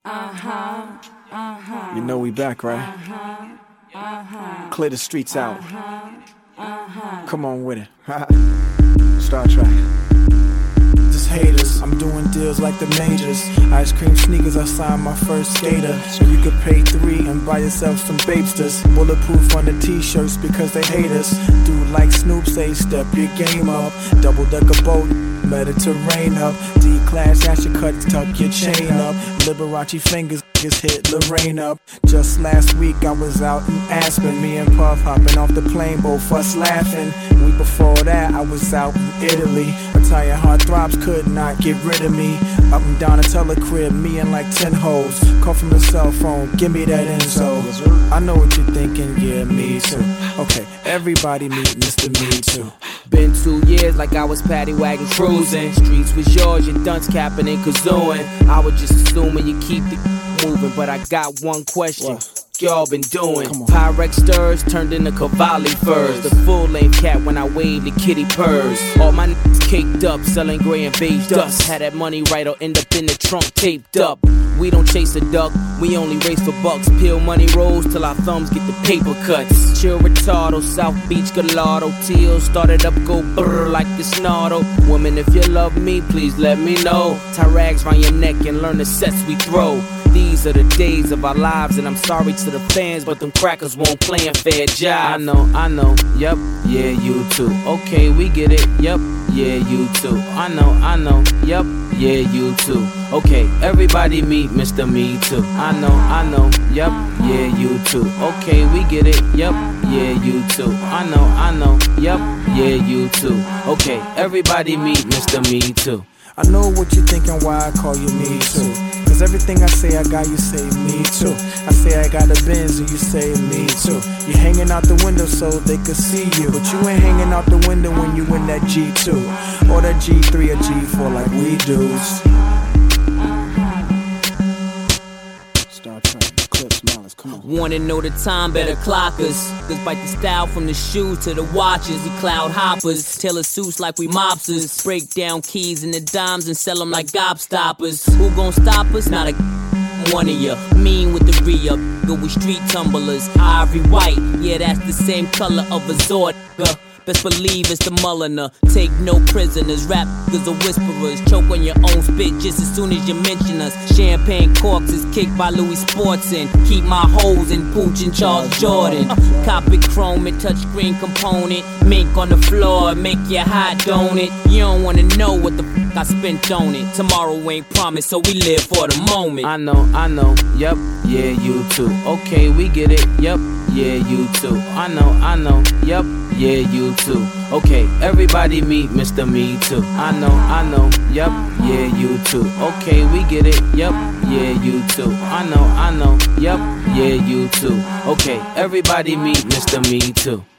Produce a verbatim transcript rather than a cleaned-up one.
Uh-huh, uh-huh. You know we back, right? Uh-huh, uh-huh. Clear the streets out. Uh-huh, uh-huh. Come on with it. Star Trek. Just haters, I'm doing deals like the majors. Ice cream sneakers, I signed my first skater. You could pay three and buy yourself some Babesters. Bulletproof on the t-shirts because they hate us. Dude like Snoop say, step your game up. Double decker boat, Mediterranean up. D-class, ash your cut, tuck your chain up. Liberace fingers, just hit Lorraine up. Just last week I was out in Aspen. Me and Puff hopping off the plane, both us laughing. Week before that I was out in Italy. Italian heartthrobs could not get rid of me. Up and down a telecrib, me and like ten hoes. Call from the cell phone, give me that info. I know what you're thinking, yeah, me too. Okay, everybody meet Mister Me Too. Been two years like I was paddy wagon cruising. Streets was yours, your dunce capping and kazooing. I was just assuming you keep the moving, but I got one question. What y'all been doing? Pyrex stirs turned into Cavalli furs. The full length cat when I wave the kitty purrs. All my niggas caked up, selling gray and beige dust. Had that money right or end up in the trunk taped up. We don't chase a duck, we only race for bucks. Peel money rolls till our thumbs get the paper cuts. Chill retardo, South Beach Gallardo. Teal started up, go brrr like it's Nardo. Woman, if you love me, please let me know. Tie rags round your neck and learn the sets we throw. These are the days of our lives, and I'm sorry to the fans, but them crackers won't play a fair job. I know, I know, yep, yeah, you too. Okay, we get it, yep, yeah, you too. I know, I know, yep, yeah, you too. Okay, everybody meet Mister Me Too. I know, I know, yep, yeah, you too. Okay, we get it, yep, yeah, you too. I know, I know, yep, yeah, you too. Okay, everybody meet Mister Me Too. I know what you're thinking, why I call you Me Too. Cause everything I say I got, you say Me Too. I say I got a Benz and you say Me Too. You hanging out the window so they could see you, but you ain't hanging out the window when you in that G two or that G three or G four like we do. Star Trek, Clips, Miles, come on. Wanna know the time, better clock us. Cause bite the style from the shoes to the watches. We cloud hoppers, tailor suits like we mobsters. Break down keys and the dimes and sell them like gobstoppers. Who gon' stop us? Not a one of ya. Mean with the re-up, go with street tumblers. Ivory white, yeah, that's the same color of a Zord. Best believe it's the Mulliner. Take no prisoners, rap niggas are whisperers. Choke on your own spit just as soon as you mention us. Champagne corks is kicked by Louis Sportson. Keep my hoes in Pooch and Charles Jordan. Copy chrome and touchscreen component. Mink on the floor, make you hot, don't it? You don't wanna know what the f I spent on it. Tomorrow ain't promised, so we live for the moment. I know, I know, yep, yeah, you too. Okay, we get it, yep, yeah, you too. I know, I know, yep, yeah, you too. Okay, everybody meet Mister Me Too. I know, I know, yep, yeah, you too. Okay, we get it, yep, yeah, you too. I know, I know, yep, yeah, you too. Okay, everybody meet Mister Me Too.